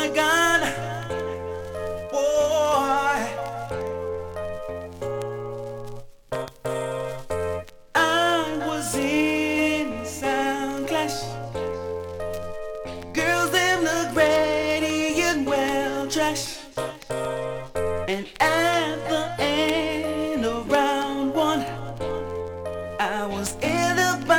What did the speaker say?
my God, boy, I was in sound clash. Girls them look ready and well dressed, and at the end of round one, I was in the